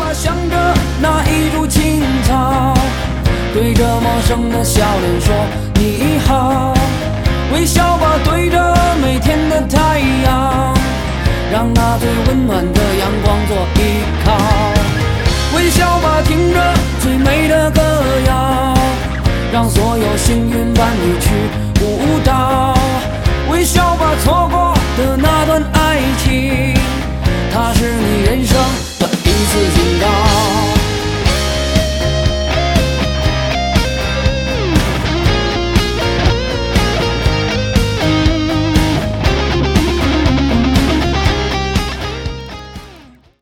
吧，想着那一株青草，对着陌生的笑脸说你好。微笑吧，对着每天的太阳，让那最温暖的阳光做依靠。微笑吧，听着最美的歌谣，让所有幸运伴你去舞蹈。微笑吧，错过